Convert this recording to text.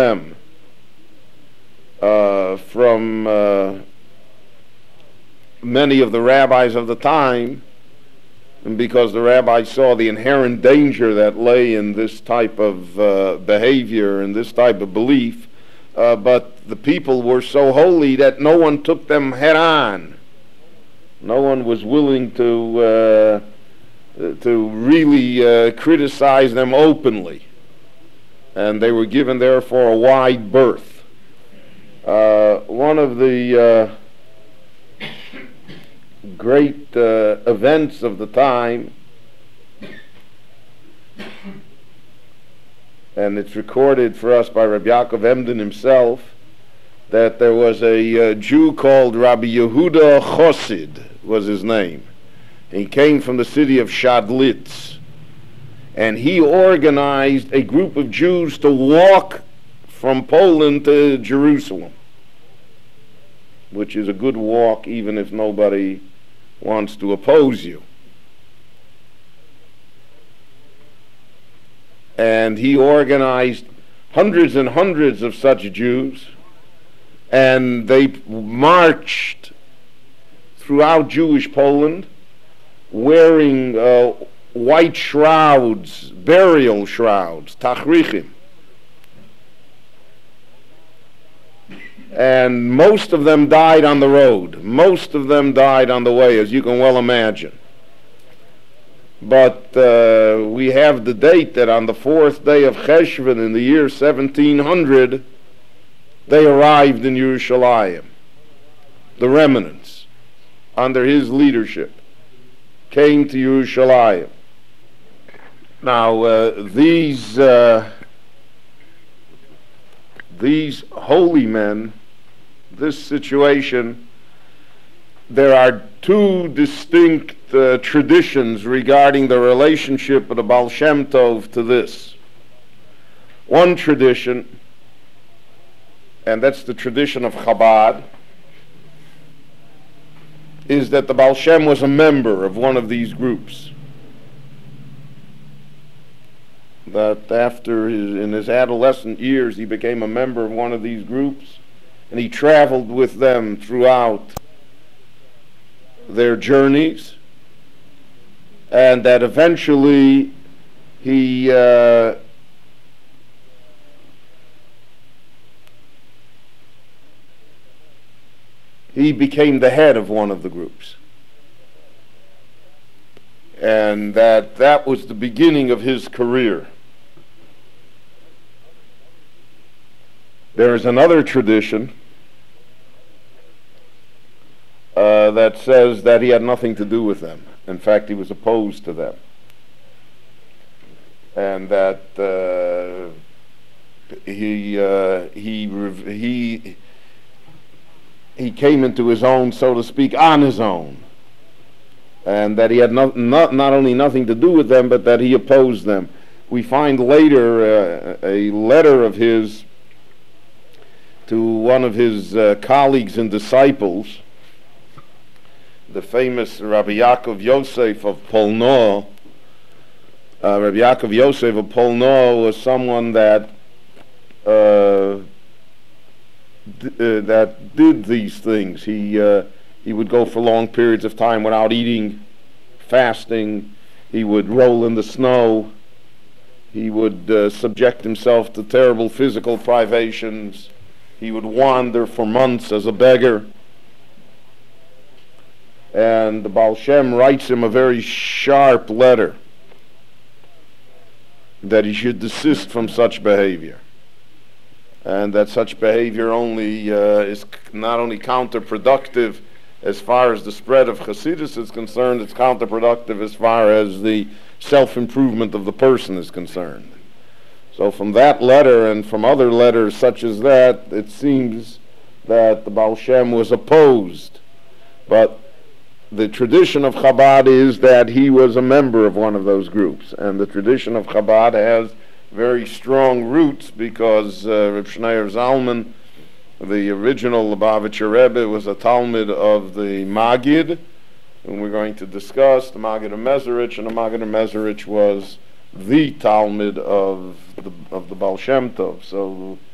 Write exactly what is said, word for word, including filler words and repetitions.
them uh, from uh, many of the rabbis of the time, and because the rabbis saw the inherent danger that lay in this type of uh, behavior and this type of belief, uh, but the people were so holy that no one took them head on. No one was willing to uh, to really uh, criticize them openly, and they were given therefore a wide berth. Uh, one of the uh, great uh, events of the time, and it's recorded for us by Rabbi Yaakov Emden himself, that there was a uh, Jew called Rabbi Yehuda Chosid, was his name. He came from the city of Shadlitz, and he organized a group of Jews to walk from Poland to Jerusalem, which is a good walk even if nobody wants to oppose you. And he organized hundreds and hundreds of such Jews, and they marched throughout Jewish Poland wearing uh, white shrouds, burial shrouds, tachrichim. And most of them died on the road. Most of them died on the way, as you can well imagine. But uh, we have the date that on the fourth day of Cheshvan in the year seventeen hundred, they arrived in Yerushalayim. The remnants, under his leadership, came to Yerushalayim. Now, uh, these uh, these holy men, this situation, there are two distinct uh, traditions regarding the relationship of the Baal Shem Tov to this. One tradition, and that's the tradition of Chabad, is that the Baal Shem was a member of one of these groups. That after his, in his adolescent years, he became a member of one of these groups, and he traveled with them throughout their journeys, and that eventually he uh, he became the head of one of the groups, and that that was the beginning of his career. There is another tradition uh, that says that he had nothing to do with them. In fact, he was opposed to them, and that uh, he uh, he he he came into his own, so to speak, on his own, and that he had not not not only nothing to do with them, but that he opposed them. We find later uh, a letter of his to one of his uh, colleagues and disciples, the famous Rabbi Yaakov Yosef of Polno. Uh, Rabbi Yaakov Yosef of Polno was someone that uh, d- uh, that did these things. He uh, he would go for long periods of time without eating, fasting. He would roll in the snow. He would uh, subject himself to terrible physical privations. He would wander for months as a beggar. And the Baal Shem writes him a very sharp letter that he should desist from such behavior, and that such behavior only uh, is not only counterproductive as far as the spread of Hasidus is concerned, it's counterproductive as far as the self-improvement of the person is concerned. So from that letter and from other letters such as that, it seems that the Baal Shem was opposed. But the tradition of Chabad is that he was a member of one of those groups, and the tradition of Chabad has very strong roots because uh, Reb Shneur Zalman, the original Lubavitcher Rebbe, was a Talmud of the Magid, and we're going to discuss the Magid of Mezerich, and the Magid of Mezerich was the Talmud of the of the Baal Shem Tov. So